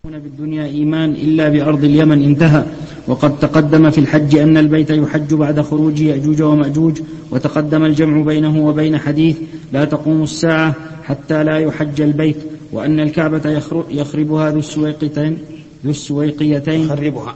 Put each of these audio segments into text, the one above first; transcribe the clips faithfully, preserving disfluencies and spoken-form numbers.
بالدنيا إيمان إلا بأرض اليمن انتهى. وقد تقدم في الحج أن البيت يحج بعد خروج يأجوج ومأجوج، وتقدم الجمع بينه وبين حديث لا تقوم الساعة حتى لا يحج البيت، وأن الكعبة يخربها ذو السويقتين ذو السويقيتين يخربها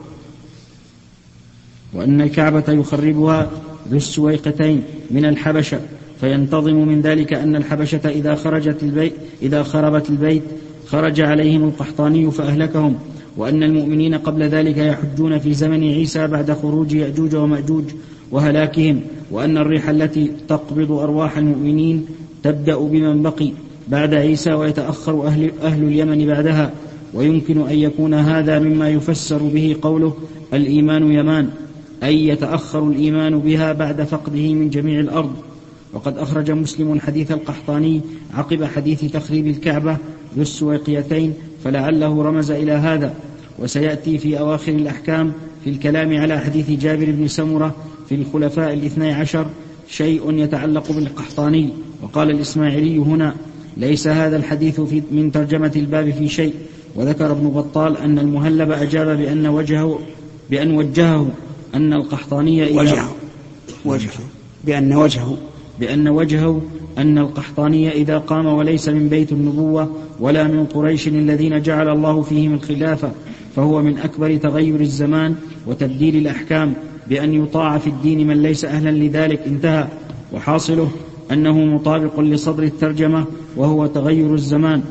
وأن الكعبة يخربها ذو السويقتين من الحبشة، فينتظم من ذلك أن الحبشة إذا خرجت البيت إذا خربت البيت خرج عليهم القحطاني فأهلكهم، وأن المؤمنين قبل ذلك يحجون في زمن عيسى بعد خروج يأجوج ومأجوج وهلاكهم، وأن الريح التي تقبض أرواح المؤمنين تبدأ بمن بقي بعد عيسى ويتأخر أهل, أهل اليمن بعدها. ويمكن أن يكون هذا مما يفسر به قوله الإيمان يمان، أي يتأخر الإيمان بها بعد فقده من جميع الأرض. وقد أخرج مسلم حديث القحطاني عقب حديث تخريب الكعبة ذو السويقيتين، فلعله رمز إلى هذا. وسيأتي في أواخر الأحكام في الكلام على حديث جابر بن سمرة في الخلفاء الاثني عشر شيء يتعلق بالقحطاني. وقال الإسماعيلي هنا ليس هذا الحديث في من ترجمة الباب في شيء. وذكر ابن بطال أن المهلب أجاب بأن وجهه بأن وجهه أن القحطاني وجهه وجهه بأن وجهه بأن وجهه أن القحطاني إذا قام وليس من بيت النبوة ولا من قريش الذين جعل الله فيهم الخلافة، فهو من أكبر تغير الزمان وتبديل الأحكام بأن يطاع في الدين من ليس أهلا لذلك انتهى. وحاصله أنه مطابق لصدر الترجمة، وهو تغير الزمان،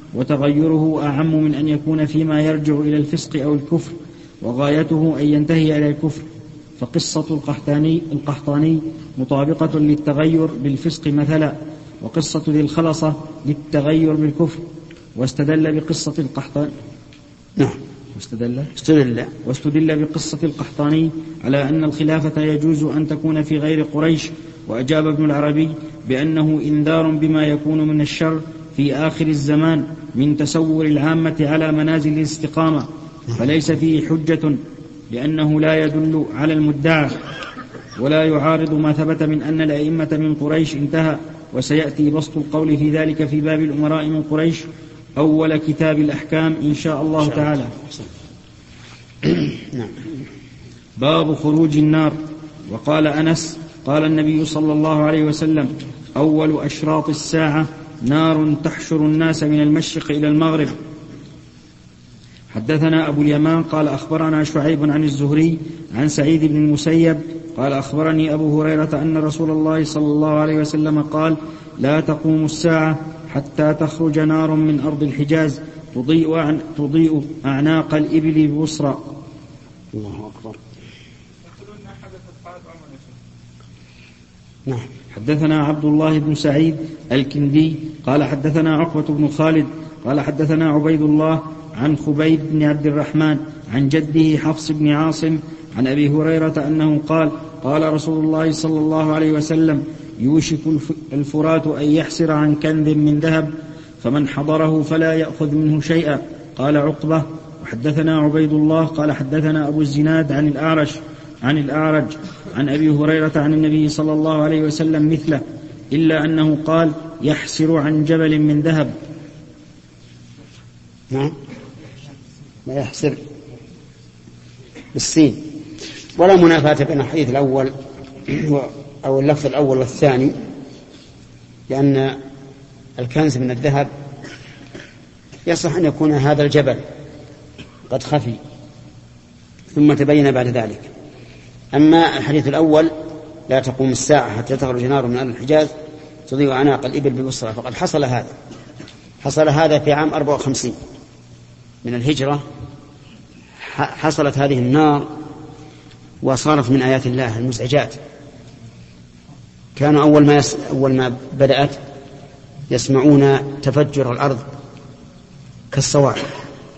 وتغيره أعم من أن يكون فيما يرجع إلى الفسق أو الكفر، وغايته أن ينتهي إلى الكفر. فقصة القحطاني, القحطاني مطابقة للتغير بالفسق مثلا، وقصة ذي الخلصة للتغير بالكفر. واستدل بقصة القحطاني نعم واستدل استدل واستدل بقصة القحطاني على أن الخلافة يجوز أن تكون في غير قريش. وأجاب ابن العربي بأنه إنذار بما يكون من الشر في آخر الزمان من تسور العامة على منازل الاستقامة، فليس فيه حجة لأنه لا يدل على المدعى ولا يعارض ما ثبت من أن الأئمة من قريش انتهى. وسيأتي بسط القول في ذلك في باب الأمراء من قريش أول كتاب الأحكام إن شاء الله تعالى. باب خروج النار. وقال أنس قال النبي صلى الله عليه وسلم أول أشراط الساعة نار تحشر الناس من المشرق إلى المغرب. حدثنا أبو اليمان قال أخبرنا شعيب عن الزهري عن سعيد بن المسيب قال أخبرني أبو هريرة أن رسول الله صلى الله عليه وسلم قال لا تقوم الساعة حتى تخرج نار من أرض الحجاز تضيء, تضيء أعناق الإبل ببصرى. الله أكبر. نعم. حدثنا عبد الله بن سعيد الكندي قال حدثنا عقبة بن خالد قال حدثنا عبيد الله عن خبيب بن عبد الرحمن عن جده حفص بن عاصم عن أبي هريرة أنه قال قال رسول الله صلى الله عليه وسلم يوشك الفرات أن يحسر عن كنز من ذهب فمن حضره فلا يأخذ منه شيئا. قال عقبة وحدثنا عبيد الله قال حدثنا أبو الزناد عن الأعرج عن الأعرج عن أبي هريرة عن النبي صلى الله عليه وسلم مثله، إلا أنه قال يحسر عن جبل من ذهب. نعم ما يحسر بالسين. ولا منافاة بين الحديث الأول أو اللفظ الأول والثاني، لأن الكنز من الذهب يصح أن يكون هذا الجبل قد خفي ثم تبين بعد ذلك. أما الحديث الأول لا تقوم الساعة حتى تخرج نار من أرض الحجاز تضيء أعناق الإبل ببصرى، فقد حصل هذا حصل هذا في عام أربعة وخمسين من الهجرة. حصلت هذه النار وصارت من آيات الله المزعجات. كانوا أول ما, يس... أول ما بدأت يسمعون تفجر الأرض كالصواعق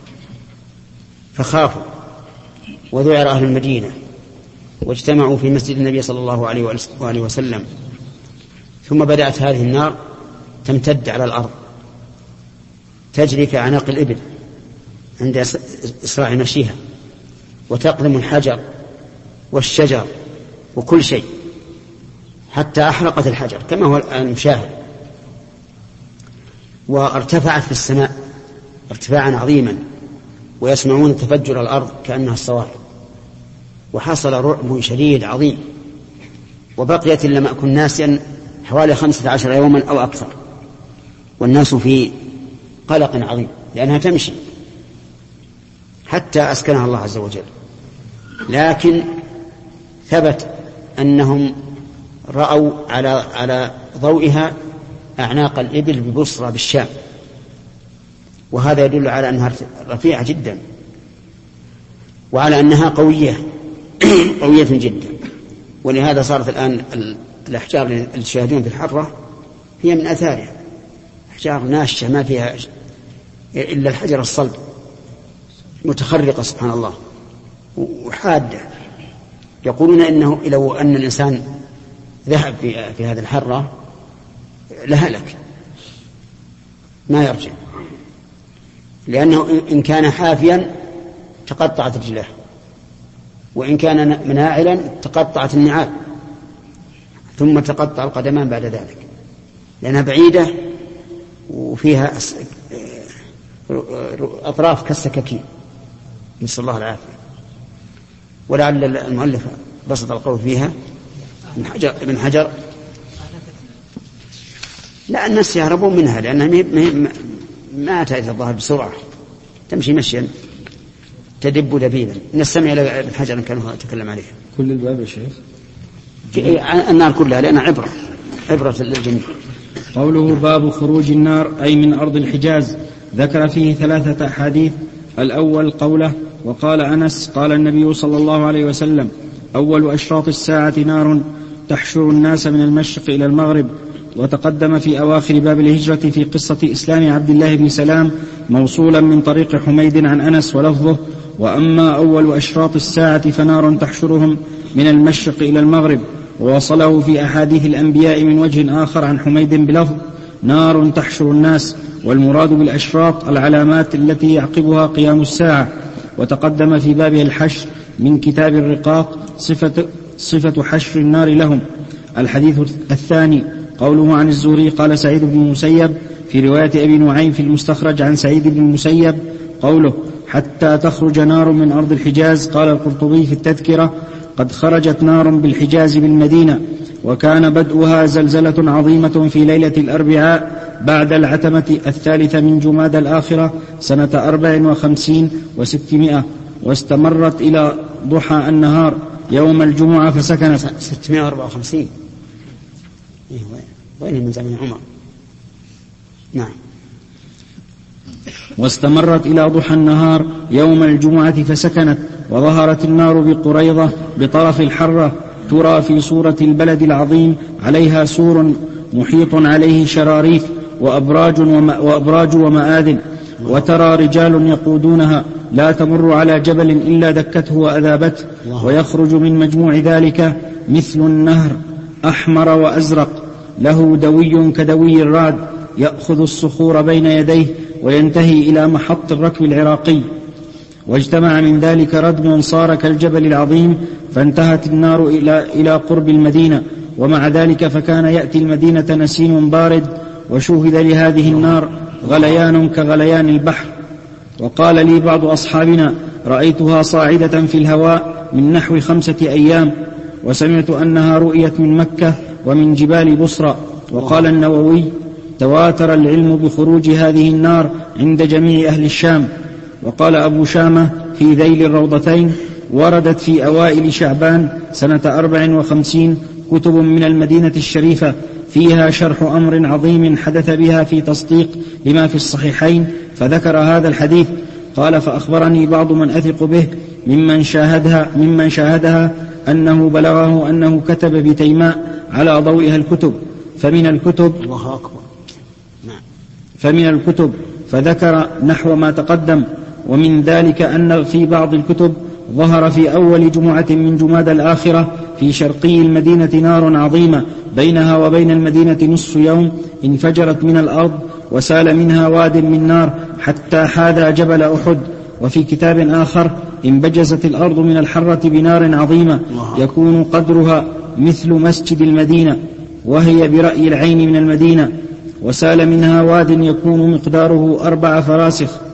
فخافوا وذعر أهل المدينة واجتمعوا في مسجد النبي صلى الله عليه وآله وسلم. ثم بدأت هذه النار تمتد على الأرض تجري كأعناق الإبل عند إسراع مشيها، وتقدم الحجر والشجر وكل شيء حتى أحرقت الحجر كما هو المشاهد، وارتفعت في السماء ارتفاعا عظيما ويسمعون تفجر الأرض كأنها الصواعق، وحصل رعب شديد عظيم، وبقيت إلا ما أكون ناسيا حوالي خمسة عشر يوما أو أكثر، والناس في قلق عظيم لأنها تمشي حتى أسكنها الله عز وجل. لكن ثبت أنهم رأوا على على ضوئها أعناق الإبل ببصرى بالشام، وهذا يدل على أنها رفيعة جدا وعلى أنها قوية قوية جدا. ولهذا صارت الآن الأحجار اللي تشاهدون في الحرة هي من أثارها أحجار ناشة ما فيها إلا الحجر الصلب، متخرقة سبحان الله وحادة. يقولون إنه لو أن الإنسان ذهب في, في هذه الحرة لهلك ما يرجع، لأنه إن كان حافيا تقطعت رجله، وإن كان مناعلا تقطعت النعال، ثم تقطع القدمان بعد ذلك، لأنها بعيدة وفيها أطراف كالسكاكين، نسأل الله العافية. ولعل المؤلف بسط القول فيها من حجر, من حجر لا الناس يهربون منها لأنها ما تأتي الظهر بسرعة، تمشي مشيا تدب دبيبا. نستمع إلى الحجر كانوا تكلم عليه. كل الباب يا شيخ النار كلها لأنها عبرة عبرة للجميع. قوله باب خروج النار أي من أرض الحجاز، ذكر فيه ثلاثة أحاديث. الأول قوله وقال أنس قال النبي صلى الله عليه وسلم أول أشراط الساعة نار تحشر الناس من المشرق إلى المغرب. وتقدم في أواخر باب الهجرة في قصة إسلام عبد الله بن سلام موصولا من طريق حميد عن أنس ولفظه وأما أول أشراط الساعة فنار تحشرهم من المشرق إلى المغرب. ووصله في أحاديث الأنبياء من وجه آخر عن حميد بلفظ نار تحشر الناس، والمراد بالأشراط العلامات التي يعقبها قيام الساعة. وتقدم في بابه الحشر من كتاب الرقاق صفة, صفة حشر النار لهم. الحديث الثاني قوله عن الزهري قال سعيد بن المسيب في رواية أبي نعيم في المستخرج عن سعيد بن المسيب قوله حتى تخرج نار من أرض الحجاز. قال القرطبي في التذكرة قد خرجت نار بالحجاز بالمدينة، وكان بدءها زلزلة عظيمة في ليلة الأربعاء بعد العتمة الثالثة من جماد الآخرة سنة أربع وخمسين وستمائة، واستمرت إلى ضحى النهار يوم الجمعة فسكنت ستمائة وأربعة وخمسين. وين من زمن عمر؟ نعم. واستمرت إلى ضحى النهار يوم الجمعة فسكنت. وظهرت النار بقريضة بطرف الحرة ترى في صورة البلد العظيم، عليها سور محيط عليه شراريف وأبراج, وما وأبراج ومآذن، وترى رجال يقودونها لا تمر على جبل إلا دكته وأذابته، ويخرج من مجموع ذلك مثل النهر أحمر وأزرق له دوي كدوي الرعد يأخذ الصخور بين يديه وينتهي إلى محط الركب العراقي. واجتمع من ذلك ردم صار كالجبل العظيم، فانتهت النار إلى, إلى قرب المدينة. ومع ذلك فكان يأتي المدينة نسيم بارد، وشوهد لهذه النار غليان كغليان البحر. وقال لي بعض أصحابنا رأيتها صاعدة في الهواء من نحو خمسة أيام، وسمعت أنها رؤيت من مكة ومن جبال بصرى. وقال النووي تواتر العلم بخروج هذه النار عند جميع أهل الشام. وقال أبو شامة في ذيل الروضتين وردت في أوائل شعبان سنة أربع وخمسين كتب من المدينة الشريفة فيها شرح أمر عظيم حدث بها في تصديق لما في الصحيحين، فذكر هذا الحديث. قال فأخبرني بعض من أثق به ممن شاهدها, ممن شاهدها أنه بلغه أنه كتب بتيماء على ضوئها الكتب. فمن الكتب الله أكبر فمن الكتب فذكر نحو ما تقدم. ومن ذلك أن في بعض الكتب ظهر في أول جمعة من جماد الآخرة في شرقي المدينة نار عظيمة بينها وبين المدينة نصف يوم، انفجرت من الأرض وسال منها واد من نار حتى حاذى جبل أحد. وفي كتاب آخر انبجزت الأرض من الحرة بنار عظيمة يكون قدرها مثل مسجد المدينة، وهي برأي العين من المدينة، وسال منها واد يكون مقداره أربع فراسخ.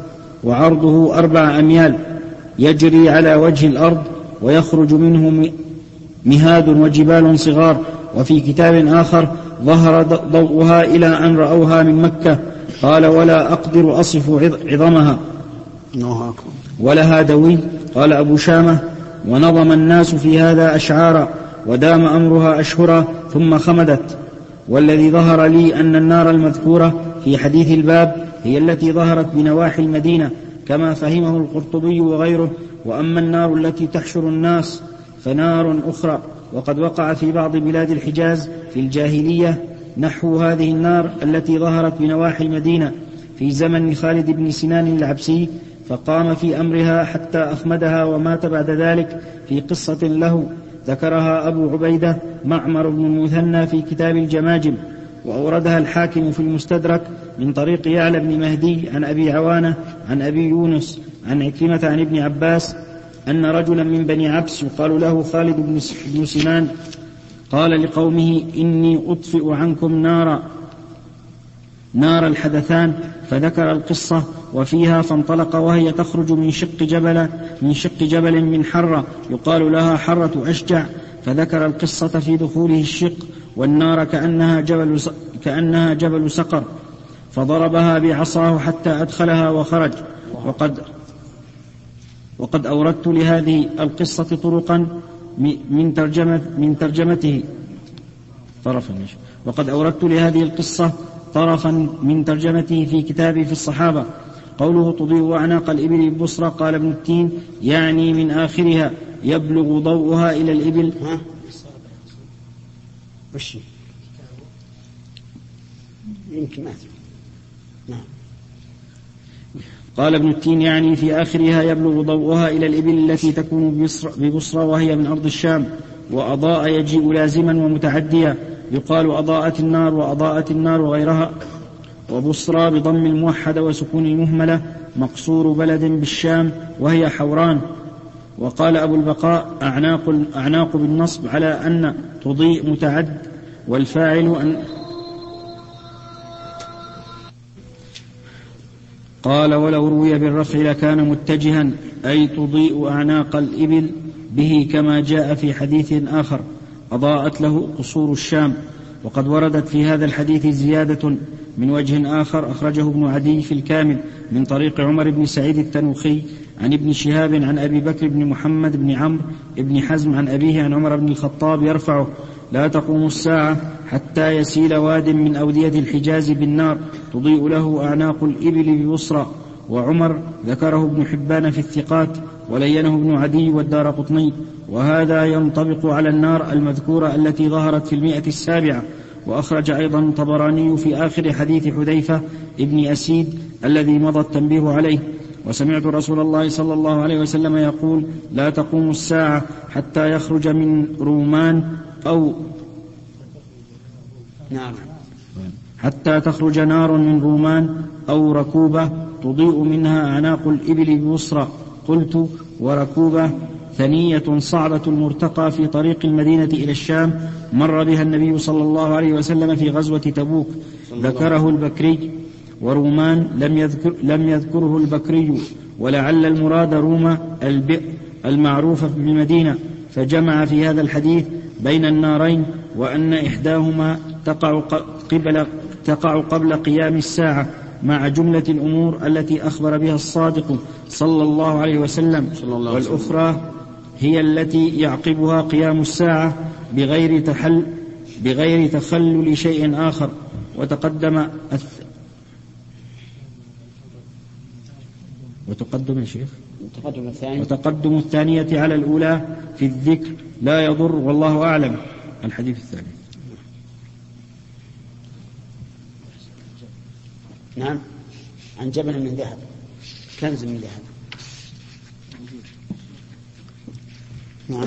وعرضه أربع أميال يجري على وجه الأرض ويخرج منه مهاد وجبال صغار. وفي كتاب آخر ظهر ضوءها إلى أن رأوها من مكة. قال ولا أقدر أصف عظمها ولها دوي. قال أبو شامة ونظم الناس في هذا أشعارا ودام أمرها أشهرا ثم خمدت. والذي ظهر لي أن النار المذكورة في حديث الباب هي التي ظهرت بنواحي المدينة كما فهمه القرطبي وغيره. وأما النار التي تحشر الناس فنار أخرى. وقد وقع في بعض بلاد الحجاز في الجاهلية نحو هذه النار التي ظهرت بنواحي المدينة في زمن خالد بن سنان العبسي، فقام في أمرها حتى أخمدها ومات بعد ذلك في قصة له ذكرها أبو عبيدة معمر بن المثنى في كتاب الجماجم، وأوردها الحاكم في المستدرك من طريق يعلى بن مهدي عن أبي عوانة عن أبي يونس عن عكرمة عن ابن عباس أن رجلا من بني عبس يقال له خالد بن سنان قال لقومه إني أطفئ عنكم نار نار الحدثان، فذكر القصة وفيها فانطلق وهي تخرج من شق جبل من شق جبل من حرة يقال لها حرة أشجع، فذكر القصة في دخوله الشق والنار كأنها جبل كأنها جبل سقر، فضربها بعصاه حتى أدخلها وخرج. وقد وقد أوردت لهذه القصة طرقا من ترجمة من ترجمته طرفا وقد أوردت لهذه القصة طرفا من ترجمته في كتابي في الصحابة. قوله تضيء أعناق الإبل ببصرى قال ابن التين يعني من آخرها يبلغ ضوءها إلى الإبل. ها؟ وش يمكن ما نعم. قال ابن التين يعني في آخرها يبلغ ضوءها إلى الإبل التي تكون ببصرى وهي من أرض الشام. وأضاء يجيء لازما ومتعديا يقال أضاءت النار وأضاءت النار وغيرها. وبصرى بضم الموحدة وسكون المهملة مقصور بلد بالشام وهي حوران. وقال أبو البقاء أعناق, أعناق بالنصب على أن تضيء متعد والفاعل أن قال ولو روي بالرفع لكان متجها أي تضيء أعناق الإبل به كما جاء في حديث آخر أضاءت له قصور الشام. وقد وردت في هذا الحديث زيادة من وجه آخر أخرجه ابن عدي في الكامل من طريق عمر بن سعيد التنوخي عن ابن شهاب عن أبي بكر بن محمد بن عمرو بن حزم عن أبيه عن عمر بن الخطاب يرفعه لا تقوم الساعة حتى يسيل واد من أودية الحجاز بالنار تضيء له أعناق الإبل ببصرى. وعمر ذكره ابن حبان في الثقات ولينه ابن عدي والدارقطني. وهذا ينطبق على النار المذكورة التي ظهرت في المئة السابعة. وأخرج أيضا الطبراني في آخر حديث حذيفة ابن أسيد الذي مضى التنبيه عليه وسمعت رسول الله صلى الله عليه وسلم يقول لا تقوم الساعة حتى يخرج من رومان أو نعم حتى تخرج نار من رومان أو ركوبة تضيء منها أعناق الإبل ببصرى. قلت وركوبة ثنية صعبة المرتقى في طريق المدينة إلى الشام مر بها النبي صلى الله عليه وسلم في غزوة تبوك ذكره البكري. ورومان لم يذكر لم يذكره البكري ولعل المراد روما البئر المعروفة بالمدينة، فجمع في هذا الحديث بين النارين وأن إحداهما تقع قبل تقع قبل قيام الساعة مع جملة الأمور التي أخبر بها الصادق صلى الله عليه وسلم، والأخرى هي التي يعقبها قيام الساعة بغير تحل بغير تخلل شيء آخر. وتقدم الث... وتقدم يا شيخ وتقدم الثاني وتقدم الثانية على الأولى في الذكر لا يضر والله أعلم. الحديث الثاني نعم عن جبل من ذهب كنز من ذهب. نعم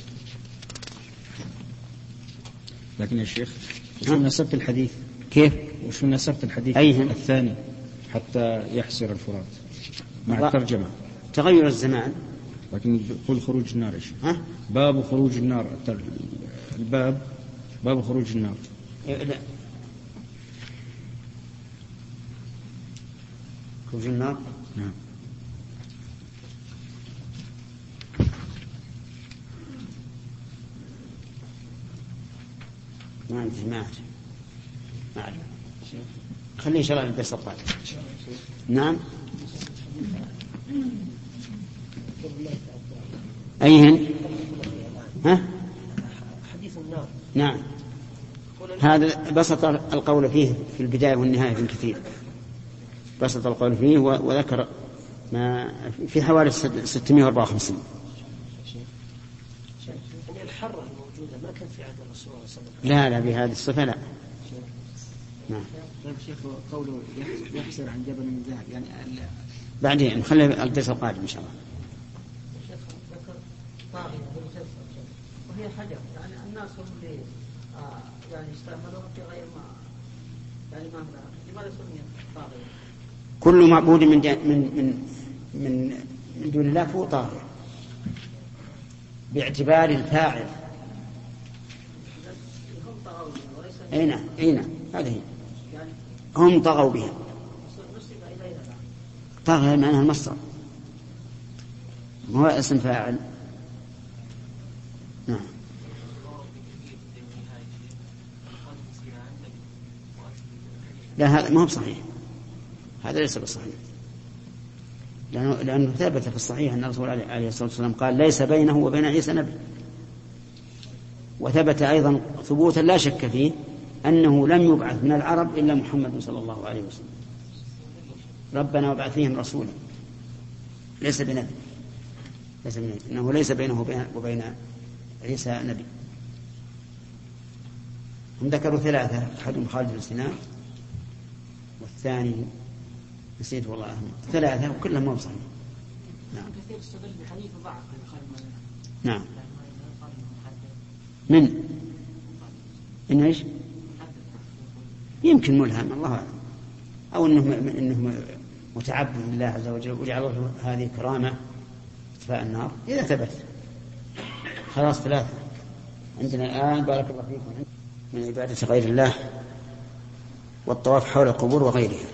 لكن يا شيخ وشو نسبت الحديث كيف وشو نسبت الحديث أيهم؟ الثاني حتى يحسر الفرات مع الترجمة تغير الزمان لكن يقول خروج النار إيش ها؟ باب خروج النار الباب باب خروج النار لا خروج النار نعم ما عندي ما أعرف ما أعرف خليه إن شاء الله الدرس القادم. نعم أيهن ها حديث النار. نعم هذا بسط القول فيه في البداية والنهاية في كثير، بسط القول فيه وذكر ما في حوالي ستمائة وأربعة وخمسين. يعني الحرة الموجودة ما كان في عهد الرسول صلى الله عليه وسلم. لا لا بهذه الصفة لا. نعم. طيب شيخ قوله يحسر عن جبل من ذهب يعني بعدين نخلي الدرس القادم إن شاء الله. شيخ ذكر طاغية وهي حجر يعني الناس هم اللي آه يعني استعملوها في غير ما يعني ما لماذا سميت طاغية؟ كل معبود من من من من من دون الله فهو طاغية باعتبار الفاعل. أي نعم أي نعم هذه هم طغوا بها. طغى معناها المصدر هو اسم فاعل. نعم لا هذا ما هو صحيح، هذا ليس بصحيح لأنه, لأنه ثبت في الصحيح أن الرسول عليه الصلاة والسلام قال ليس بينه وبين عيسى نبي، وثبت أيضا ثبوتا لا شك فيه أنه لم يبعث من العرب إلا محمد صلى الله عليه وسلم. ربنا وابعث فيهم رسولا ليس بنبي، ليس بنبي إنه ليس بينه وبين عيسى نبي. هم ذكروا ثلاثة، أحدهم خالد بن سنان والثاني نسيت والله أهم. ثلاثة وكلهم مو صحيح. نعم. كثير استدل بحديث ضعف خالد. نعم. من إنه إيش؟ يمكن ملهم الله أعلم، أو إنه إنه متعبد لله عز وجل وجعل هذه كرامة إطفاء النار إذا ثبت. خلاص ثلاثة عندنا الآن بارك الله فيكم من عبادة غير الله والطواف حول القبور وغيرها.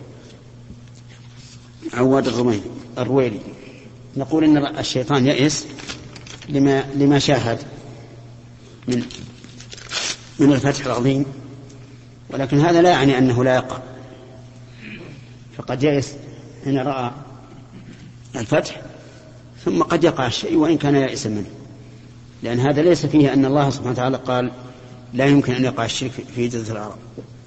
عواد الرويلي نقول إن الشيطان يئس لما لما شاهد من من الفتح العظيم، ولكن هذا لا يعني أنه لا يقع، فقد يئس حين رأى الفتح ثم قد يقع الشيء وإن كان يائسا منه، لأن هذا ليس فيه أن الله سبحانه وتعالى قال لا يمكن أن يقع الشرك في جزيرة العرب.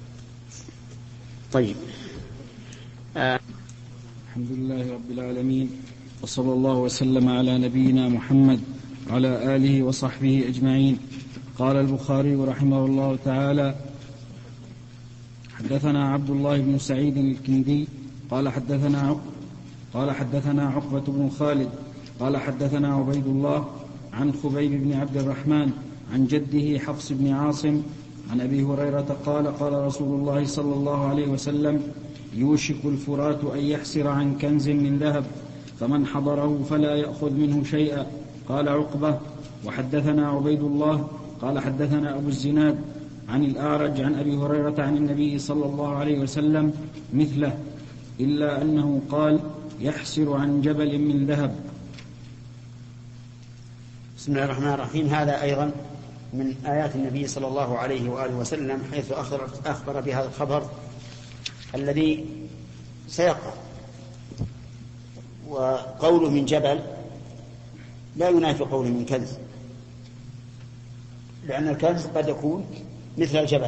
طيب آه. الحمد لله رب العالمين وصلى الله وسلم على نبينا محمد وعلى آله وصحبه أجمعين. قال البخاري رحمه الله تعالى حدثنا عبد الله بن سعيد الكندي قال حدثنا قال حدثنا عقبة بن خالد قال حدثنا عبيد الله عن خبيب بن عبد الرحمن عن جده حفص بن عاصم عن أبي هريرة قال قال رسول الله صلى الله عليه وسلم يوشك الفرات أن يحسر عن كنز من ذهب فمن حضره فلا يأخذ منه شيئا. قال عقبة وحدثنا عبيد الله قال حدثنا أبو الزناد عن الأعرج عن أبي هريرة عن النبي صلى الله عليه وسلم مثله إلا أنه قال يحسر عن جبل من ذهب. بسم الله الرحمن الرحيم. هذا أيضا من آيات النبي صلى الله عليه وآله وسلم حيث أخبر بهذا الخبر الذي سيقع. وقوله من جبل لا ينافي قوله من كنز، لأن الكنز قد يكون مثل الجبل.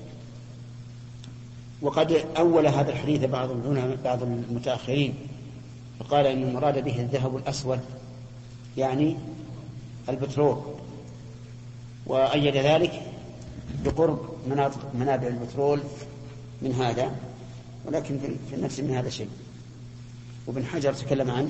وقد أول هذا الحديث بعض العلماء بعض المتأخرين فقال إن المراد به الذهب الأسود يعني البترول، وأيد ذلك بقرب مناطق منابع البترول من هذا، ولكن في النفس من هذا الشيء. وابن حجر تكلم عنه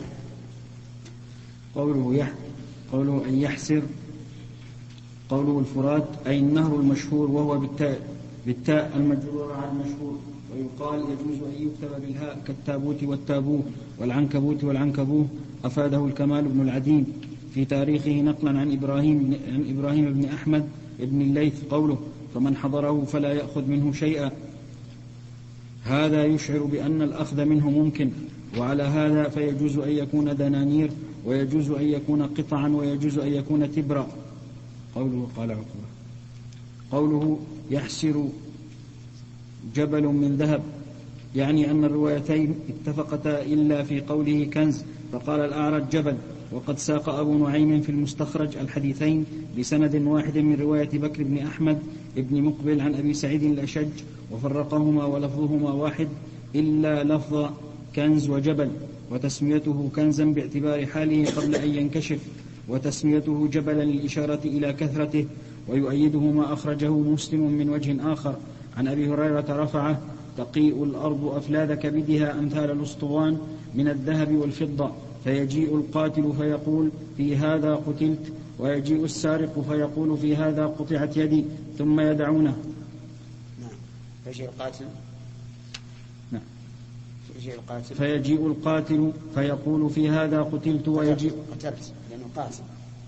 قوله يح قوله أن يحسر قوله الفرات أي النهر المشهور وهو بالتاء بالتاء المجرورة على المشهور. ويقال يجوز أن يكتب بالهاء كالتابوت والتابوه والعنكبوت والعنكبوه. أفاده الكمال بن العديم في تاريخه نقلا عن إبراهيم عن إبراهيم بن أحمد بن الليث قوله فمن حضره فلا يأخذ منه شيئا. هذا يشعر بأن الأخذ منه ممكن، وعلى هذا فيجوز أن يكون دنانير ويجوز أن يكون قطعا ويجوز أن يكون تبرا. قوله قال عقبة قوله يحسر جبل من ذهب يعني أن الروايتين اتفقتا إلا في قوله كنز، فقال الأعرج جبل. وقد ساق أبو نعيم في المستخرج الحديثين بسند واحد من رواية بكر بن أحمد ابن مقبل عن أبي سعيد الأشج، وفرقهما ولفظهما واحد إلا لفظ كنز وجبل، وتسميته كنزا باعتبار حاله قبل أن ينكشف، وتسميته جبلا للإشارة إلى كثرته. ويؤيده ما أخرجه مسلم من وجه آخر عن أبي هريرة رفعه: تقيء الأرض أفلاذ كبدها أمثال الأسطوان من الذهب والفضة، فيجيء القاتل فيقول في هذا قتلت، ويجيء السارق فيقول في هذا قطعت يدي، ثم يدعونه. نعم. فيجيء القاتل نعم. فيجيء القاتل فيجيء القاتل فيقول في هذا قتلت، ويجيء قتلت لأنه قاتل،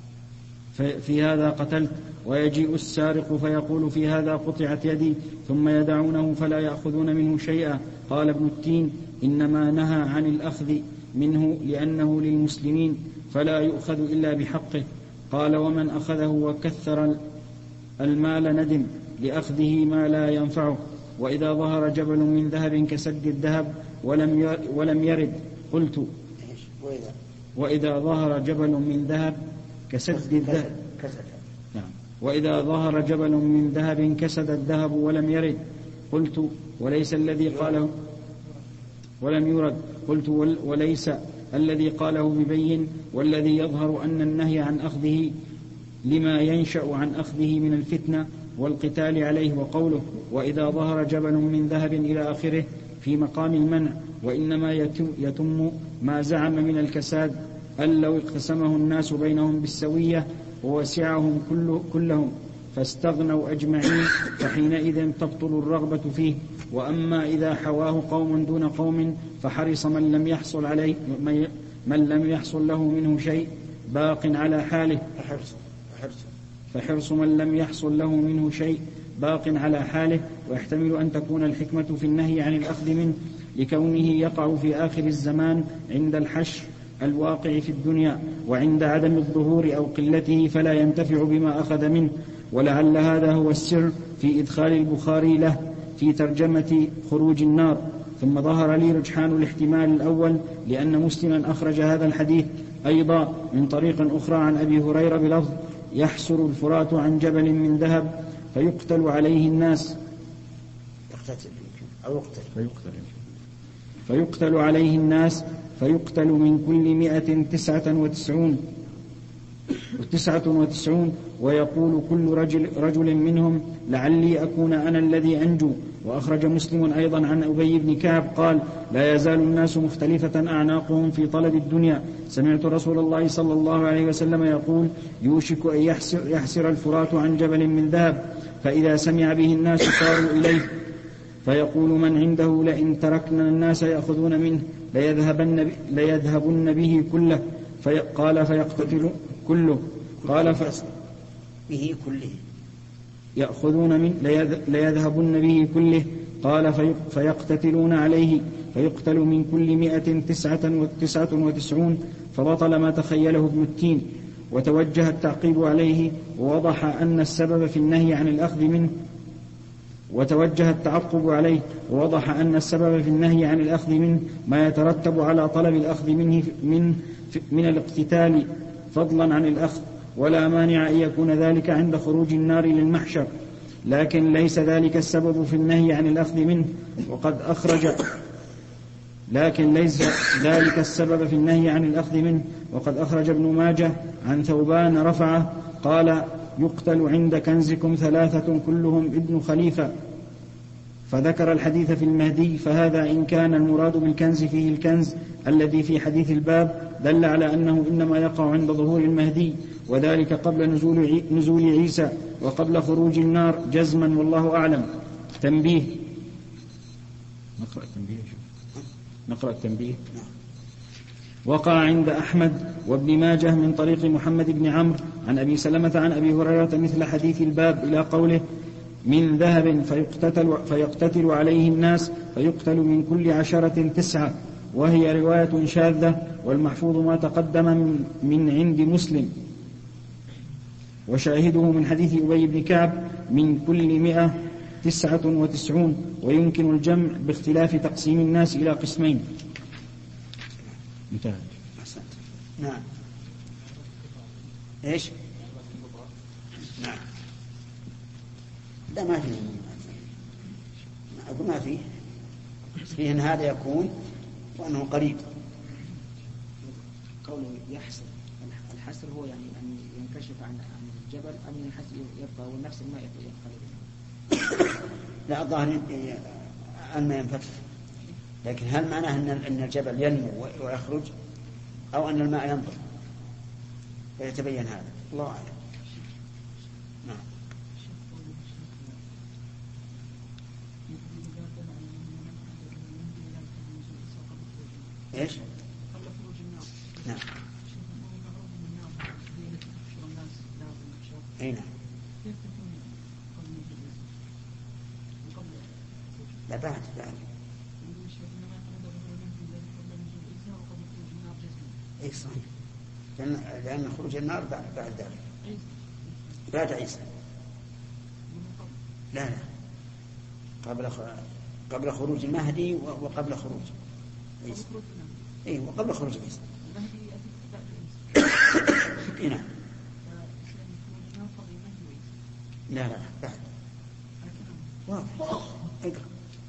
في هذا قتلت، ويجيء السارق فيقول في هذا قطعت يدي، ثم يدعونه فلا يأخذون منه شيئا. قال ابن التين: إنما نهى عن الأخذ منه لأنه للمسلمين فلا يؤخذ إلا بحقه. قال: ومن أخذه وكثر المال ندم لأخذه ما لا ينفعه. وإذا ظهر جبل من ذهب كسد الذهب ولم ولم يرد قلت وإذا, وإذا ظهر جبل من ذهب كسد الذهب نعم. وإذا ظهر جبل من ذهب كسد الذهب ولم يرد قلت وليس الذي قاله ولم يرد قلت وليس الذي قاله ببين، والذي يظهر أن النهي عن أخذه لما ينشأ عن أخذه من الفتنة والقتال عليه. وقوله وإذا ظهر جبل من ذهب إلى آخره في مقام المنع، وإنما يتم, يتم ما زعم من الكساد أن لو اقتسمه الناس بينهم بالسوية ووسعهم كل كلهم فاستغنوا أجمعين فحينئذ تبطل الرغبة فيه. وأما إذا حواه قوم دون قوم فحرص من لم يحصل عليه من لم يحصل له منه شيء باق على حاله فحرص, فحرص. فحرص من لم يحصل له منه شيء باق على حاله. ويحتمل أن تكون الحكمة في النهي عن الأخذ منه لكونه يقع في آخر الزمان عند الحش الواقع في الدنيا وعند عدم الظهور أو قلته فلا ينتفع بما أخذ منه. ولعل هذا هو السر في إدخال البخاري له في ترجمة خروج النار. ثم ظهر لي رجحان الاحتمال الأول لأن مسلما أخرج هذا الحديث أيضا من طريق أخرى عن أبي هريرة بلفظ يحسر الفرات عن جبل من ذهب فيقتل عليه الناس يقتتل أو يقتل فيقتل, فيقتل عليه الناس فيقتل من كل مئة تسعة وتسعون تسعة وتسعون ويقول كل رجل, رجل منهم لعلي أكون أنا الذي أنجو. وأخرج مسلم أيضا عن أبي بن كعب قال لا يزال الناس مختلفة أعناقهم في طلب الدنيا. سمعت رسول الله صلى الله عليه وسلم يقول يوشك أن يحسر, يحسر الفرات عن جبل من ذهب، فإذا سمع به الناس صاروا إليه فيقول من عنده لئن تركنا الناس يأخذون منه ليذهبن, ليذهبن به كله. قال فيقتتل كله قال ف... به كله يأخذون من ليذهبن به كله. قال في... فيقتتلون عليه فيقتل من كل مئة تسعة وتسعون فبطل ما تخيله ابن التين. وتوجه التعقيب عليه ووضح أن السبب في النهي عن الأخذ منه وتوجه التعقب عليه ووضح أن السبب في النهي عن الأخذ منه ما يترتب على طلب الأخذ منه من, من الاقتتال فضلا عن الأخذ، ولا مانع أن يكون ذلك عند خروج النار للمحشر، لكن ليس ذلك السبب في النهي عن الأخذ منه. وقد أخرج لكن ليس ذلك السبب في النهي عن الأخذ منه وقد أخرج ابن ماجه عن ثوبان رفعه قال يقتل عند كنزكم ثلاثة كلهم ابن خليفة، فذكر الحديث في المهدي. فهذا إن كان المراد بالكنز فيه الكنز الذي في حديث الباب دل على أنه إنما يقع عند ظهور المهدي، وذلك قبل نزول, نزول عيسى وقبل خروج النار جزما، والله أعلم. تنبيه نقرأ التنبيه نقرأ التنبيه وقع عند أحمد وابن ماجه من طريق محمد بن عمرو عن أبي سلمة عن أبي هريرة مثل حديث الباب إلى قوله من ذهب فيقتتل, فيقتتل عليه الناس فيقتل من كل عشرة تسعة، وهي رواية شاذة، والمحفوظ ما تقدم من عند مسلم. وشاهده من حديث أبي بن كعب من كل مئة تسعة وتسعون، ويمكن الجمع باختلاف تقسيم الناس إلى قسمين. انتهى. نعم. إيش؟ نعم. لا ما فيه، أقول ما فيه، فيه أن هذا يكون وأنه قريب. قوله يحسر، الحسر هو يعني أن ينكشف عن عن الجبل أم الحسر يبقى ونفس الماء يبقى؟ لا الظاهر أن ما ينفتح، لكن هل معناه أن الجبل ينمو ويخرج أو أن الماء ينظر؟ فيتبين هذا، الله أعلم. نعم. إيش؟ نعم. أي نعم. لا بعد بعد. إيه صحيح. لأن لأن خروج النار بعد بعد ذلك. بعد عيسى. لا لا. قبل قبل خروج المهدي وقبل خروج عيسى. إيه وقبل خروج عيسى. إيه نعم. لا لا بعد. واضح. اقرأ.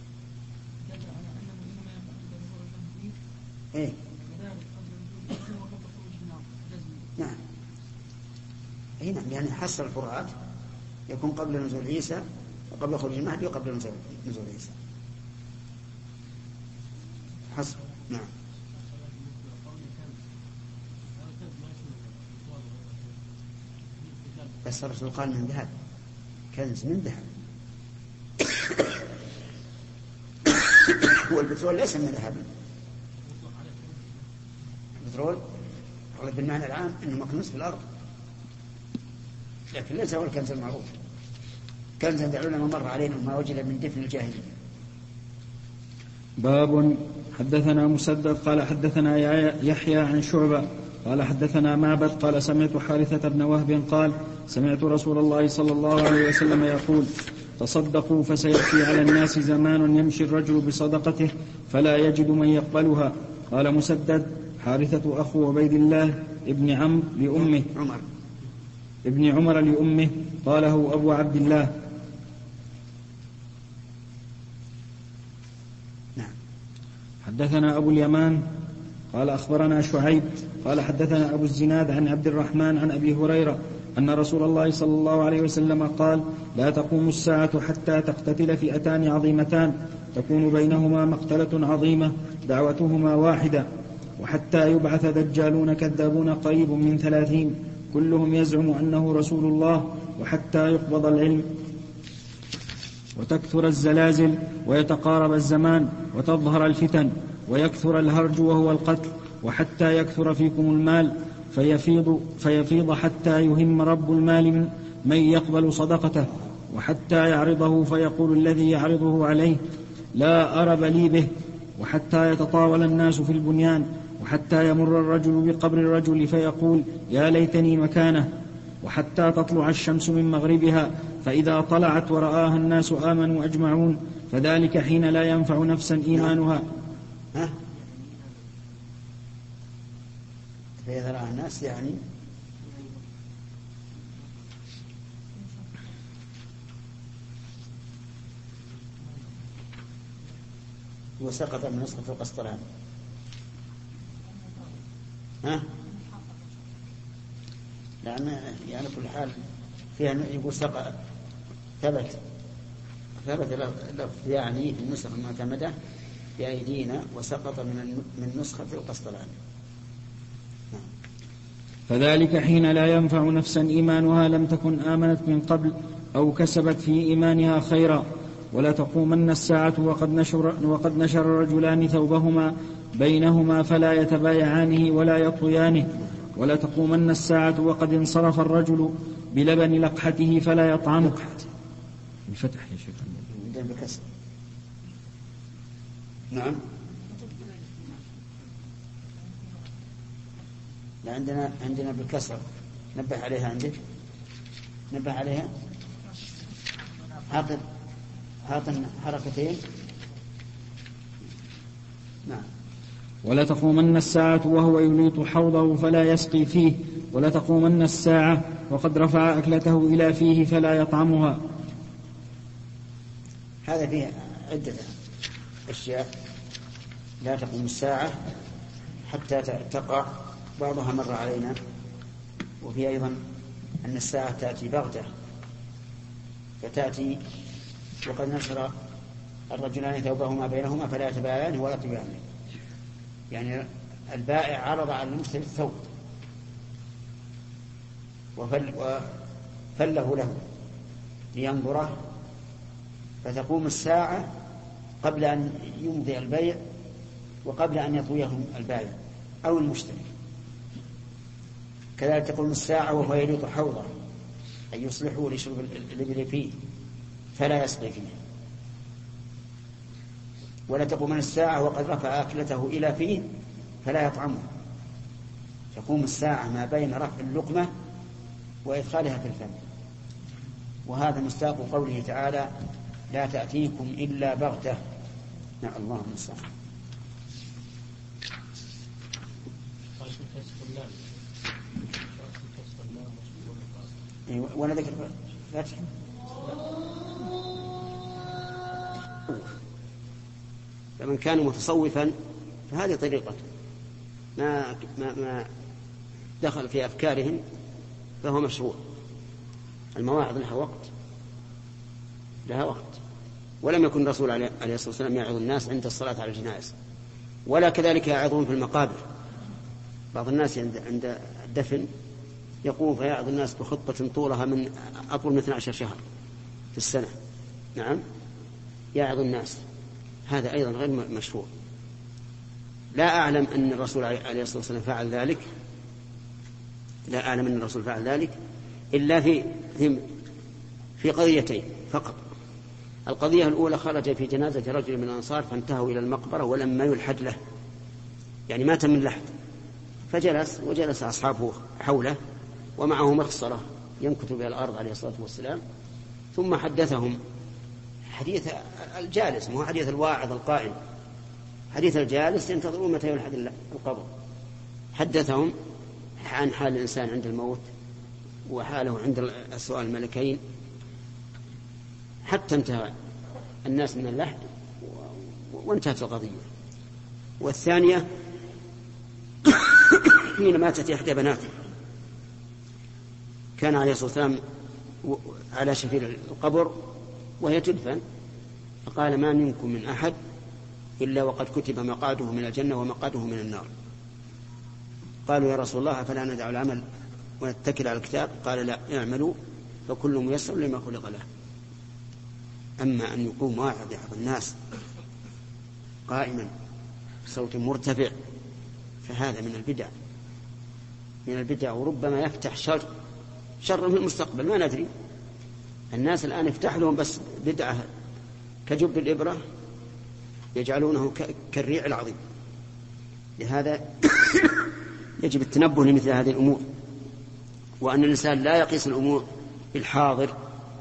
إيه. نعم. أي نعم، يعني حصر القرآن يكون قبل نزول عيسى وقبل خروج المهدي وقبل نزول نزول عيسى. حصر. نعم. بس الرسول قال من ذهب، كنز من ذهب. والبترول ليس من ذهب. البترول بالمعنى العام انه مكنوس في الارض، لكن ليس هو الكنز المعروف. كنز عند العلماء مر علينا ما وجد من دفن الجاهليه. باب. حدثنا مسدد قال حدثنا يحيى عن شعبة قال حدثنا معبد قال سمعت حارثة بن وهب قال سمعت رسول الله صلى الله عليه وسلم يقول تصدقوا فسيأتي على الناس زمان يمشي الرجل بصدقته فلا يجد من يقبلها. قال مسدد حارثة أخو عبيد الله ابن عمرو لأمه عمر ابن عمر لأمه قاله أبو عبد الله. نعم. حدثنا أبو اليمان قال أخبرنا شعيب قال حدثنا أبو الزناد عن عبد الرحمن عن أبي هريرة أن رسول الله صلى الله عليه وسلم قال لا تقوم الساعة حتى تقتتل فئتان عظيمتان تكون بينهما مقتلة عظيمة دعوتهما واحدة، وحتى يبعث دجالون كذابون قريب من ثلاثين كلهم يزعم أنه رسول الله، وحتى يقبض العلم وتكثر الزلازل ويتقارب الزمان وتظهر الفتن ويكثر الهرج وهو القتل، وحتى يكثر فيكم المال فيفيض, فيفيض حتى يهم رب المال من يقبل صدقته، وحتى يعرضه فيقول الذي يعرضه عليه لا أرب لي به، وحتى يتطاول الناس في البنيان، وحتى يمر الرجل بقبر الرجل فيقول يا ليتني مكانه، وحتى تطلع الشمس من مغربها فإذا طلعت ورآها الناس آمنوا أجمعون، فذلك حين لا ينفع نفسا إيمانها. ها؟ فإذا رأى الناس يعني وسقط من نسخة القسطلاني. ها؟ لأن يعني كل حال فيها يقول سقط ثبت ثبت لفظ يعني في النسخ المعتمدة بأيدينا وسقط من من نسخة القسطلاني. فذلك حين لا ينفع نفسا إيمانها لم تكن آمنت من قبل أو كسبت في إيمانها خيرا. ولا تقومن الساعة وقد نشر, وقد نشر الرجلان ثوبهما بينهما فلا يتبايعانه ولا يطويانه. ولا تقومن الساعة وقد انصرف الرجل بلبن لقحته فلا يطعمه. الفتح يا شيخ. بكسر. نعم. لا عندنا عندنا بالكسر. نبه عليها عندك. نبه عليها. عقد عقد حركتين. نعم. ولا تقومن الساعة وهو يلوط حوضه فلا يسقي فيه، ولا تقومن الساعة وقد رفع أكلته إلى فيه فلا يطعمها. هذا فيه عدة أشياء. لا تقوم الساعة حتى تقع، بعضها مر علينا. وفي أيضا أن الساعة تأتي بغتة، فتأتي وقد نشر الرجلان ثوبهما بينهما فلا يتبايعان ولا يتبايعان، يعني البائع عرض على المشتري الثوب وفل وفله له لينظره، فتقوم الساعة قبل أن يمضي البيع وقبل أن يطويه البائع أو المشتري. كذلك تقوم الساعة وهو يلوط حوضه، أي يصلحه لشرب الإبل فيه فلا يسقي فيه. ولا تقوم الساعة وقد رفع أكلته إلى فيه فلا يطعمه. تقوم الساعة ما بين رفع اللقمة وإدخالها في الفم. وهذا مصداق قوله تعالى: لا تأتيكم إلا بغتة. نعم، الله المستعان. وانا ذكر فتح فمن كان متصوفا فهذه طريقته، ما ما ما دخل في أفكارهم فهو مشروع. المواعظ لها وقت لها وقت ولم يكن الرسول عليه الصلاة والسلام يعظ الناس عند الصلاة على الجنائز، ولا كذلك يعظون في المقابر. بعض الناس عند الدفن يقوم فيعظ الناس بخطبة طولها من أطول من اثني عشر شهر في السنة. نعم، يعظ الناس، هذا أيضا غير مشروع. لا أعلم أن الرسول عليه الصلاة والسلام فعل ذلك لا أعلم أن الرسول فعل ذلك إلا في في قضيتين فقط. القضية الأولى: خرج في جنازة رجل من الأنصار فانتهوا إلى المقبرة ولما يلحد له، يعني مات من لحد، فجلس وجلس أصحابه حوله ومعه مخصرة ينكت بها الأرض عليه الصلاة والسلام، ثم حدثهم حديث الجالس، مو حديث الواعظ القائم، حديث الجالس ينتظرون متى يلحد القبر. حدثهم عن حال الإنسان عند الموت وحاله عند السؤال الملكين حتى انتهى الناس من اللحد وانتهت القضية. والثانية حين ماتت إحدى بناته، كان عليه الصلاة والسلام على شفير القبر وهي تدفن، فقال: ما منكم من أحد إلا وقد كتب مقعده من الجنة ومقعده من النار. قالوا: يا رسول الله فلا ندع العمل ونتكل على الكتاب؟ قال: لا، اعملوا فكل ميسر لما خلق له. أما أن يقوم واحد يحضر الناس قائما بصوت مرتفع فهذا من البدع من البدع وربما يفتح شر شر في المستقبل، ما ندري. الناس الآن يفتح لهم بس بدعة كجب الإبرة يجعلونه كالريع العظيم. لهذا يجب التنبه لمثل هذه الأمور، وأن الإنسان لا يقيس الأمور بالحاضر.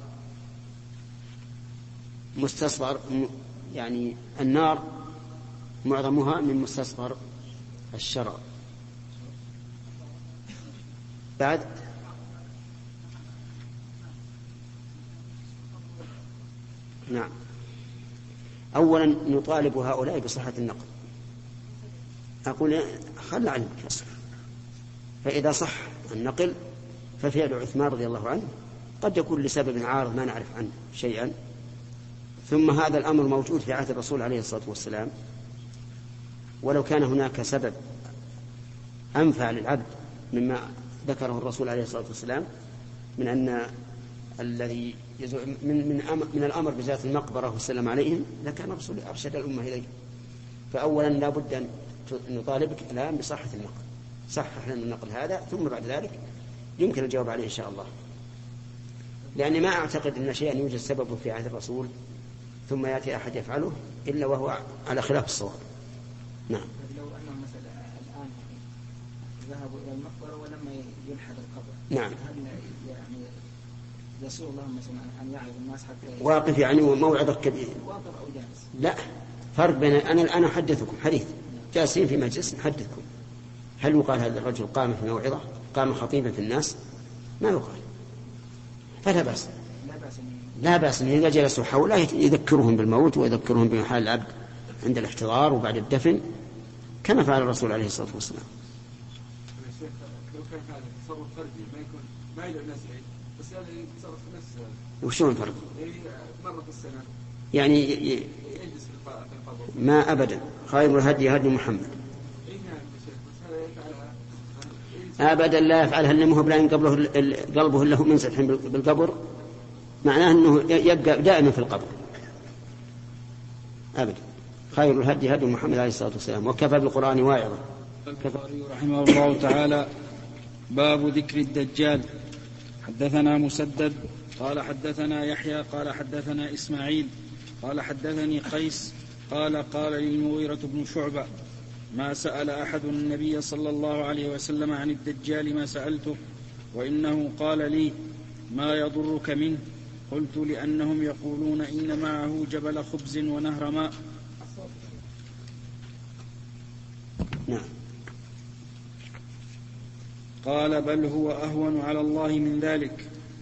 مستصغر يعني النار معظمها من مستصغر الشرع. بعد نعم، أولا نطالب هؤلاء بصحة النقل. أقول خل عنك، فإذا صح النقل ففعل عثمان رضي الله عنه قد يكون لسبب عارض ما نعرف عنه شيئا، ثم هذا الأمر موجود في عهد الرسول عليه الصلاة والسلام. ولو كان هناك سبب أنفع للعبد مما ذكره الرسول عليه الصلاة والسلام من أن الذي يزع من من, من الأمر بزيارة المقبرة والسلام عليهم، لكان الرسول أرشد الأمة إليه. فأولا لا بد أن نطالبك الآن بصحة النقل، صحح لنا النقل هذا، ثم بعد ذلك يمكن الجواب عليه إن شاء الله. لأني ما أعتقد أن شيئا يوجد سببه في عهد الرسول ثم يأتي أحد يفعله إلا وهو على خلاف الصواب. نعم. لو أنهم مثلا الآن ذهبوا إلى المقبرة ولما يلحد القبر، نعم، هل يعني يسوء الله مثلا أن يعظ الناس حتى واقف يعني موعظة كبيرة. واقف أو جالس. لا فرق بين أنا الآن أحدثكم حديث جالسين في مجلس نحدثكم، هل يقال هذا الرجل قام في موعظة قام خطيبا في الناس؟ ما يقال. فلا بأس لا بأس أن إذا جلسوا حوله يذكرهم بالموت ويذكرهم بمحال العبد عند الاحتضار وبعد الدفن كما فعل الرسول عليه الصلاة والسلام. لو كان هذا تصرف فردي ما يكون ما يدعو الناس إليه بس هذا يتصرف في نفسه. وشون فرق؟ مرة في السنة يعني ي... ي... ما أبدا خير الهدي هدي محمد أبدا لا يفعلها لأنه بلا قبله قلبه له منسح بالقبر، معناه أنه يبقى دائما في القبر أبدا. خير الهدي هدي محمد عليه الصلاة والسلام وكفى بالقرآن واعظا. البخاري رحمه الله تعالى باب ذكر الدجال. حدثنا مسدد قال حدثنا يحيى قال حدثنا إسماعيل قال حدثني قيس قال قال للمغيرة بن شعبة ما سأل أحد النبي صلى الله عليه وسلم عن الدجال ما سألته وإنه قال لي ما يضرك منه؟ قلت لأنهم يقولون إن معه جبل خبز ونهر ماء. نعم. قال بل هو أهون على الله من ذلك.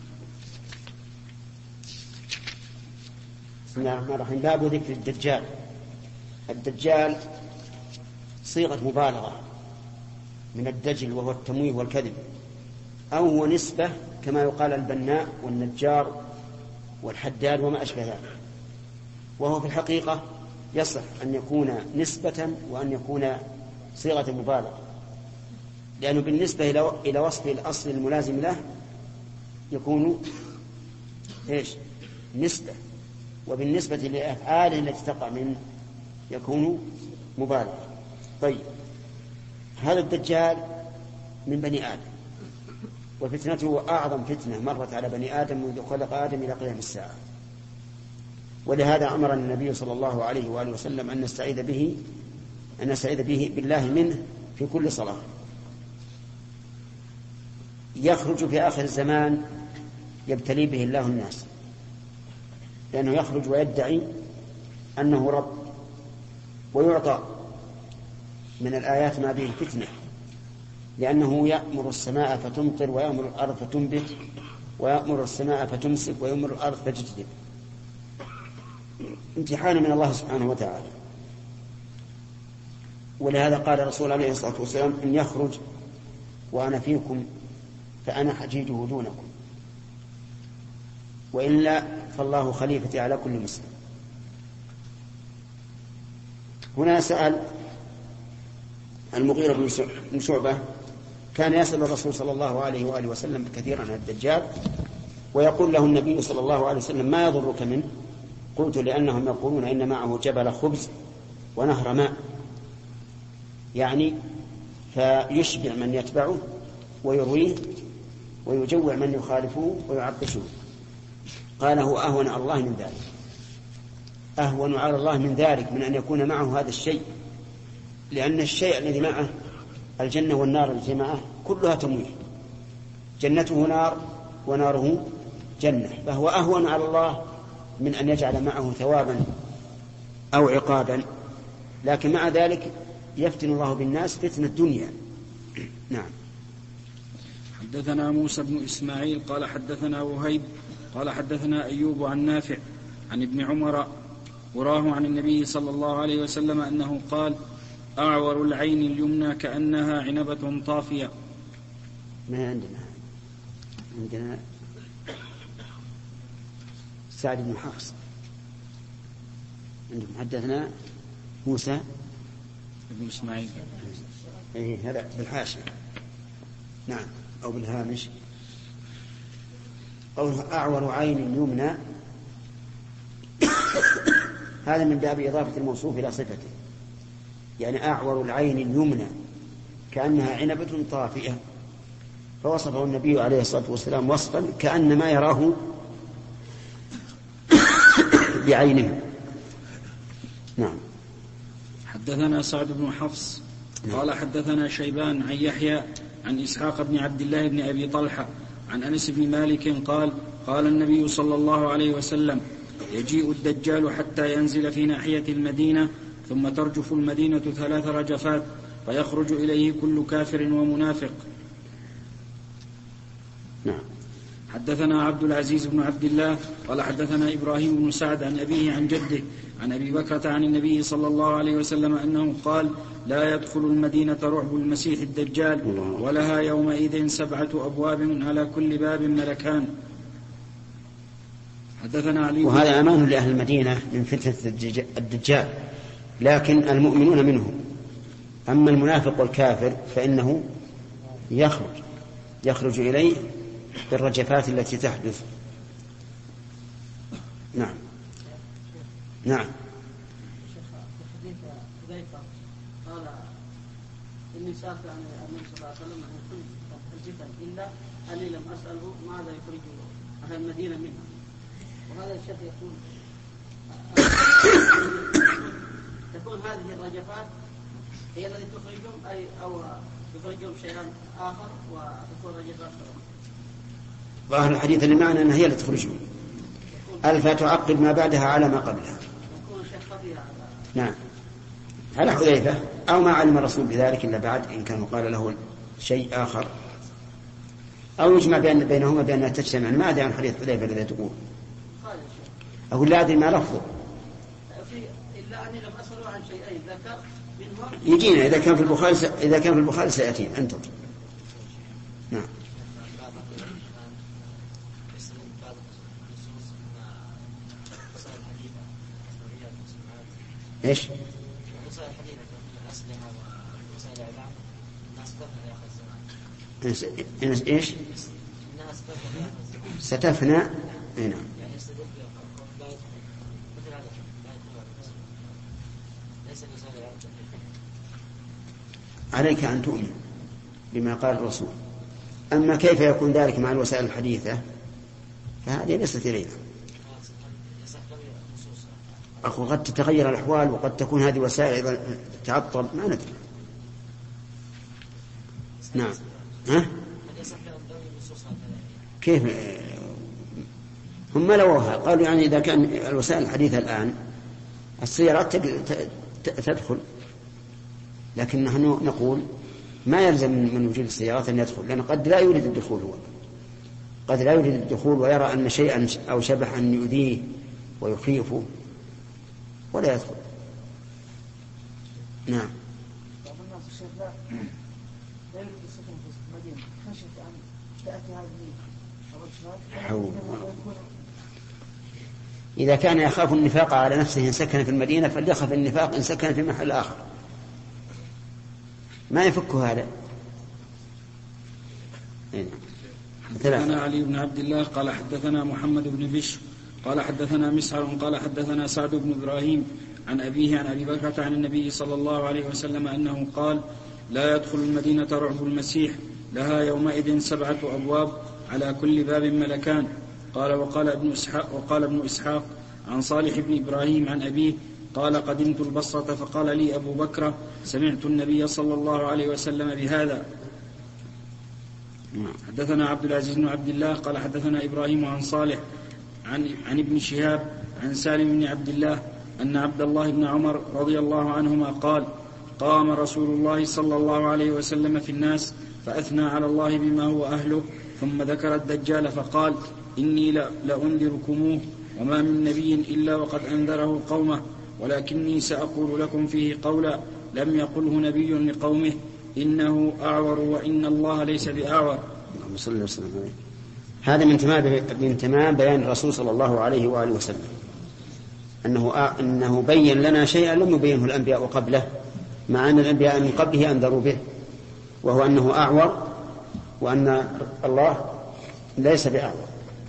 بسم الله الرحمن الرحيم. باب ذكر الدجال. الدجال صيغة مبالغة من الدجل وهو التمويه والكذب، أو هو نسبة كما يقال البناء والنجار والحداد وما أشبه ذلك، وهو في الحقيقة يصح أن يكون نسبة وأن يكون صيغة مبالغة، لأنه بالنسبة إلى وصف الأصل الملازم له يكون إيش؟ نسبة، وبالنسبة لأفعاله التي تقع منه يكون مبالغة. طيب هذا الدجال من بني آدم، وفتنته أعظم فتنة مرت على بني آدم منذ خلق آدم إلى قيام الساعة، ولهذا أمر النبي صلى الله عليه وآله وسلم أن نستعيذ به أن نستعيذ به بالله منه في كل صلاة. يخرج في آخر الزمان يبتلي به الله الناس، لأنه يخرج ويدعي أنه رب، ويعطى من الآيات ما به فتنة، لأنه يأمر السماء فتمطر ويأمر الأرض فتنبت ويأمر السماء فتمسك ويأمر الأرض فتجدب، امتحان من الله سبحانه وتعالى. ولهذا قال الرسول عليه الصلاة والسلام إن يخرج وأنا فيكم فأنا حجيجه دونكم، وإلا فالله خليفتي على كل مسلم. هنا سأل المغيرة بن شعبة، كان يسأل الرسول صلى الله عليه وآله وسلم كثيرا عن الدجال، ويقول له النبي صلى الله عليه وسلم ما يضرك منه؟ قلت لأنهم يقولون إن معه جبل خبز ونهر ماء، يعني فيشبع من يتبعه ويرويه ويجوع من يخالفه ويعطشه. قال هو أهون على الله من ذلك، أهون على الله من ذلك من أن يكون معه هذا الشيء، لأن الشيء الذي معه الجنة والنار التي معه كلها تمويه، جنته نار وناره جنة، فهو أهون على الله من أن يجعل معه ثوابا أو عقابا، لكن مع ذلك يفتن الله بالناس فتنة الدنيا. نعم. حدثنا موسى بن إسماعيل قال حدثنا وهيب قال حدثنا أيوب عن نافع عن ابن عمر وراه عن النبي صلى الله عليه وسلم أنه قال أعور العين اليمنى كأنها عنبة طافية. ما عندنا عندنا سعد بن حفص، عندكم حدثنا موسى بن إسماعيل إيه هذا بالحاشية نعم أو بالهامش. قوله أعور عين يمنى هذا من باب إضافة الموصوف إلى صفته، يعني أعور العين اليمنى كأنها عنبة طافئة، فوصفه النبي عليه الصلاة والسلام وصفا كأنما يراه بعينه. نعم. حدثنا سعد بن حفص قال حدثنا شيبان عن يحيى عن إسحاق بن عبد الله بن أبي طلحة عن أنس بن مالك قال قال النبي صلى الله عليه وسلم يجيء الدجال حتى ينزل في ناحية المدينة ثم ترجف المدينة ثلاث رجفات فيخرج إليه كل كافر ومنافق. نعم. حدثنا عبد العزيز بن عبد الله قال حدثنا إبراهيم بن سعد عن أبيه عن جده عن أبي بكرة عن النبي صلى الله عليه وسلم أنه قال لا يدخل المدينة رعب المسيح الدجال ولها يومئذ سبعة أبواب على كل باب ملكان. حدثنا علي. وهذا أمان لأهل المدينة من فتنة الدجال، لكن المؤمنون منه. أما المنافق والكافر فإنه يخرج يخرج إليه بالرجفات التي تحدث. نعم. نعم. حديث حذيفة قال إني سألت عن النبي صلى الله عليه وسلم أن يخرج الفتن إلا أني لم أسأله ماذا يخرج أهل المدينة منها. وهذا الشيخ يقول تكون هذه الرجفات هي التي تخرجهم أي أو يخرجهم شيئا آخر وتكون رجفات أخرى. ظاهر الحديث اللي معنا أنها هي اللي تخرجهم، ألف تعقب ما بعدها على ما قبلها. نعم على حذيفة، أو ما علم الرسول بذلك إلا بعد إن كان قال له شيء آخر، أو يجمع بين بينهما بأنها تجتمع. ما أدري عن حديث حذيفة الذي تقول، أقول لا أدري ما لفظه إلا أني لم أسأله عن شيئين ذكر منهم يجينا إذا كان في البخاري إذا كان في البخاري سيأتينا. انتظر. نعم. إيش؟ إيش؟ ستفنى. نعم. عليك أن تؤمن بما قال الرسول. أما كيف يكون ذلك مع الوسائل الحديثة فهذه ليست إلينا. أخو قد تتغير الأحوال وقد تكون هذه وسائل إذا تعطل ما ندري. نعم. ها؟ كيف هم لوها قالوا يعني إذا كان الوسائل الحديثة الآن السيارات تدخل، لكن نحن نقول ما يلزم من وجود السيارات أن يدخل، لأنه قد لا يريد الدخول، هو قد لا يريد الدخول ويرى أن شيئا أو شبحا يؤذيه ويخيفه ولا يدخل. نعم. إذا كان يخاف النفاق على نفسه إن سكن في المدينة فليخف النفاق إن سكن في محل آخر، ما يفك هذا. حدثنا علي بن عبد الله قال حدثنا محمد بن بشر قال حدثنا مسعر قال حدثنا سعد بن إبراهيم عن أبيه عن أبي بكرة عن النبي صلى الله عليه وسلم أنه قال لا يدخل المدينة رعب المسيح لها يومئذ سبعة أبواب على كل باب ملكان. قال وقال ابن إسحاق, وقال ابن إسحاق عن صالح بن إبراهيم عن أبيه قال قدمت البصرة فقال لي أبو بكر سمعت النبي صلى الله عليه وسلم بهذا. حدثنا عبد العزيز بن عبد الله قال حدثنا إبراهيم عن صالح عن, عن ابن شهاب عن سالم بن عبد الله أن عبد الله بن عمر رضي الله عنهما قال قام رسول الله صلى الله عليه وسلم في الناس فأثنى على الله بما هو أهله ثم ذكر الدجال فقال إني لأنذركموه وما من نبي إلا وقد أنذره قومه ولكني سأقول لكم فيه قولا لم يقله نبي لقومه إنه أعور وإن الله ليس بأعور. هذا من تمام من تمام بيان الرسول صلى الله عليه وآله وسلم أنه أنه بين لنا شيئا لم يبينه الأنبياء قبله، مع أن الأنبياء من قبله أنذروا به، وهو أنه أعور وأن الله ليس بأعور.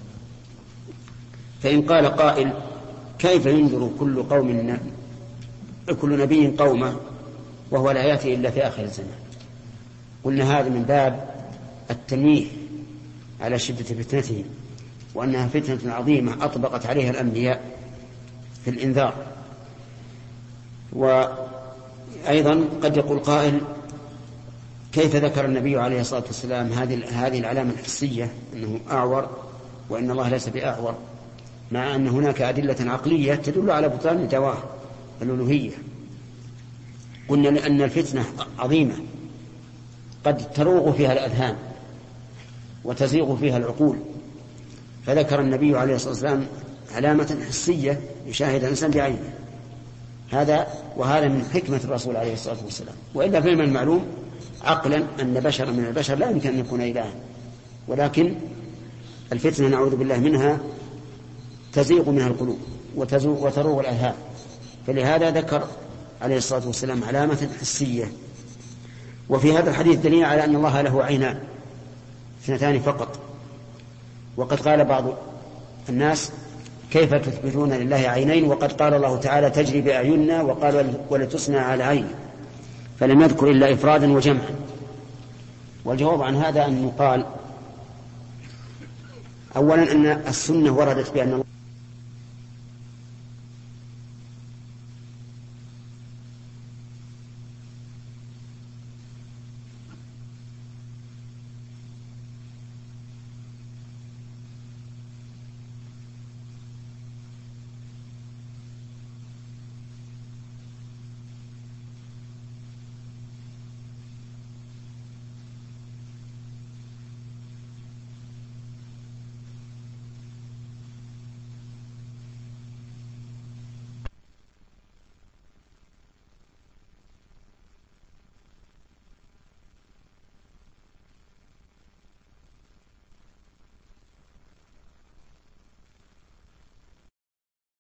فإن قال قائل كيف ينذر كل قوم كل نبي قومه وهو لا يأتي إلا في آخر الزمان؟ قلنا هذا من باب التنويه على شدة فتنته، وأنها فتنة عظيمة أطبقت عليها الأنبياء في الإنذار. وأيضا قد يقول قائل كيف ذكر النبي عليه الصلاة والسلام هذه هذه العلامة الحسية أنه أعور وإن الله ليس بأعور، مع أن هناك أدلة عقلية تدل على بطلان الدواء الألوهية؟ قلنا لأن الفتنة عظيمة قد تروغ فيها الأذهان وتزيغ فيها العقول، فذكر النبي عليه الصلاة والسلام علامة حسية يشاهد الإنسان بعينه، هذا وهذا من حكمة الرسول عليه الصلاة والسلام. وإلا فهم المعلوم عقلا أن بشر من البشر لا يمكن أن يكون إلها، ولكن الفتنة نعوذ بالله منها تزيغ منها القلوب وتروغ الأذهان، فلهذا ذكر عليه الصلاة والسلام علامة حسية. وفي هذا الحديث دليل على أن الله له عينان اثنتان فقط، وقد قال بعض الناس كيف تثبتون لله عينين وقد قال الله تعالى تجري بأعيننا وقال ولتصنع على عيني، فلم يذكر إلا إفرادا وجمعا. والجواب عن هذا أن يقال أولا أن السنة وردت بأن الله